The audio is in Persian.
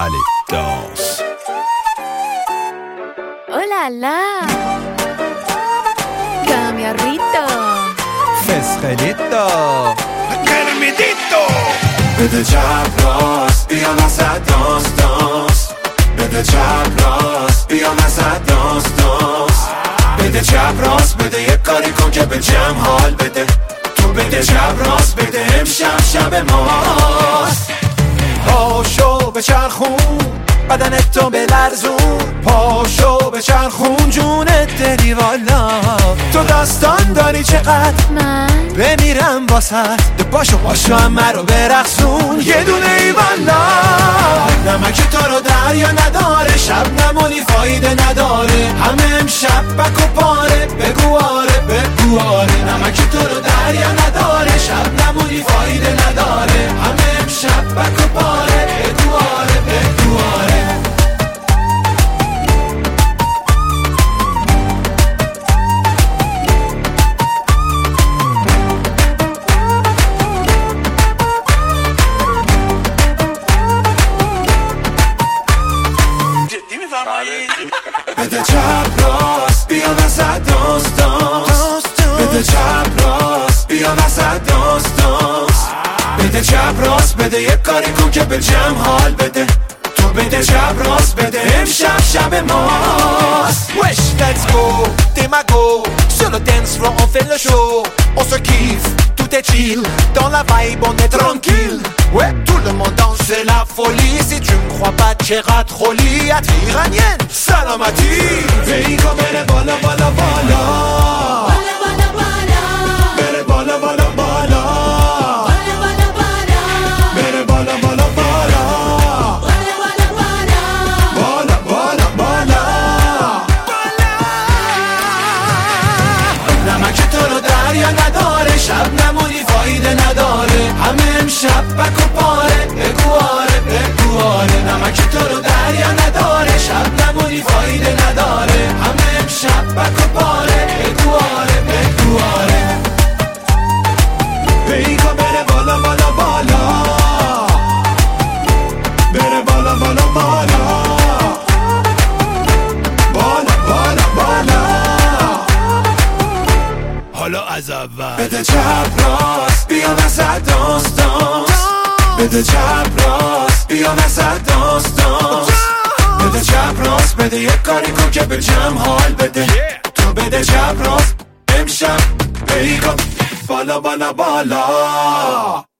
Allez, danse. Oh là là, Cambiarrito, Fesrelito. Caramidito. بده چپ راست بیا وسط دانس دانس. بده چپ راست بیا وسط دانس دانس. بده چپ راست بده یک کاری کن که به جمع حال بده. تو بده چپ راست بده امشب شب ماست. پاشو بچرخون بدنت تو بلرزون. پاشو بچرخون جونت دلی والا. تو داستان داری چقدر من بمیرم واسط. پاشو همه رو برقصون یه دونه ای والا. نمک تو رو دریا نداره شب نمونی فایده نداره. همه امشب بک و پاره بگو آره بگو آره. نمک تو رو دریا نداره شب نمونی فایده نداره. همه امشب بک و پاره بگو آره بگو آره. بده چپ راست بیا وسط دانس دانس. بده چپ راست بیا وسط دانس دانس. بده چپ راست بده یک کاری کن که به جمع حال بده. تو بده چپ راست بده امشب شب ماست. Wesh let's go, Demago. Sur le dance floor on fait le show. On se kiffe, tout est chill. Dans la vibe on est tranquille. Ouais, tout le monde danse, c'est la folie. Si tu me crois pas, t'iras trop lit. À iranienne, salamati. Veigo bere bala bala bala. Bala bala bala, Bere bala bala bala. bala bala bala, Bere bala bala bala. bala bala bala. Bala bala bala. نمک تو رو دریا نداره شب نمونی فایده نداره. همه امشب بک و پاره بگو آره بگو آره. نمک تو رو دریا نداره شب نمونی فایده نداره. همه امشب بک و پاره بگو آره بگو آره. بیگا بره بالا بالا بالا. بره بالا بالا بالا. بالا بالا بالا. حالا از اول. بده چپ راست بیا وسط دانس دانس. بده چپ راست بیا وسط دانس دانس. بده چپ راست بده یک کاری کن که به جمع حال بده. تو بده چپ راست امشب بیگا بالا بالا بالا.